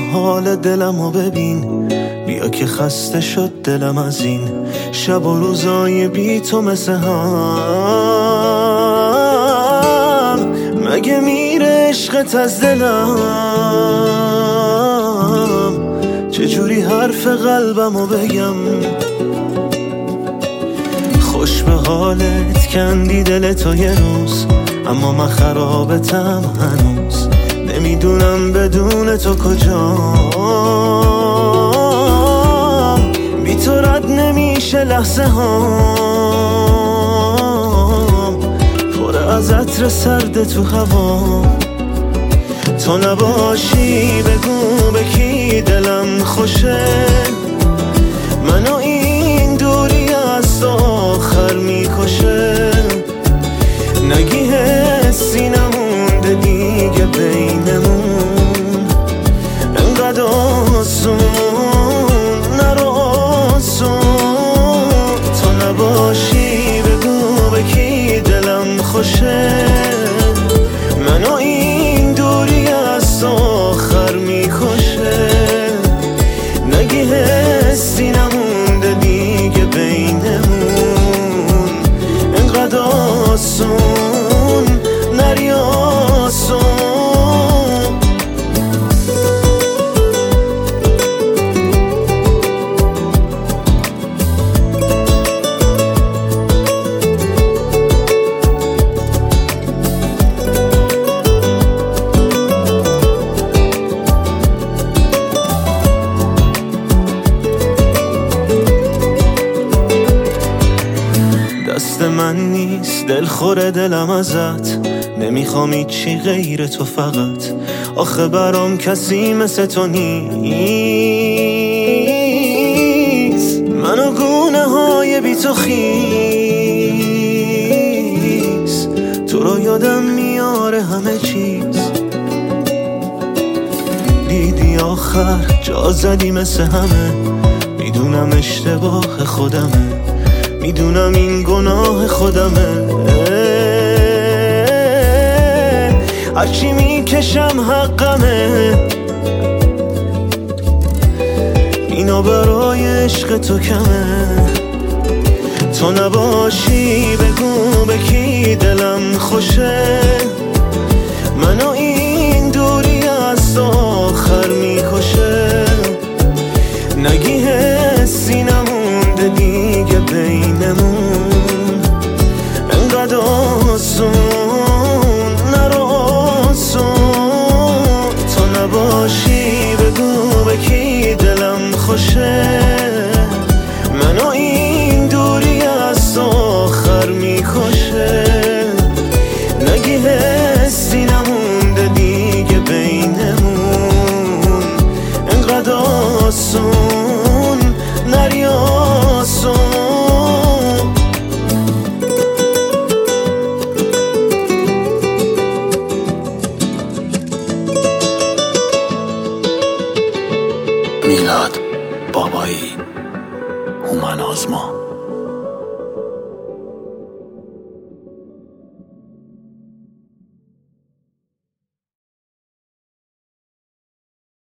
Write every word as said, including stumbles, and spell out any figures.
حال دلمو ببین، بیا که خسته شد دلم از این شب و روزای بی تو مثل هم. مگه میره عشقت از دلم؟ چجوری حرف قلبمو بگم؟ خوش به حالت کندی دل تو یه روز، اما من خرابتم هنوز. نمیدونم بدون تو کجام، بی تو رد نمیشه لحظه هام، پر از عطر سرد تو هوا. تو نباشی بگو به کی دلم خوشه، منو این دوری از تو آخر میکشه. نگی حسی نمونده دیگه بینمون، انقدر آسون نرو آسون. تو نباشی بگو به کی دلم خوشه، منو این دوری از تو آخر میکشه. نگی حسی نمونده دیگه بینمون، انقدر آسون نری آسون. دست من نیست دل خوره دلم ازت، نمیخوام هیچی غیر تو فقط. آخه برام کسی مثل تو نیست، منو گونه های بی تو خیس. تو رو یادم میاره همه چیز، دیدی آخر جا زدی مثل همه. میدونم اشتباه خودمه، میدونم این گناه خودمه. هرچی میکشم حقمه، اینا برای عشق تو کمه. تو نباشی بگو به کی دلم خوشه، منو این دوری از تو آخر میکشه. نگی حسی نمونده دیگه بینمون، انقدر آسون نرو آسون. تو نباشی بگو به کی دلم خوشه، منو این دوری از تو آخر میکشه. نگی حسی نمونده دیگه بینمون، انقدر آسون نری آسون. میلاد بابایی، هومن آزما.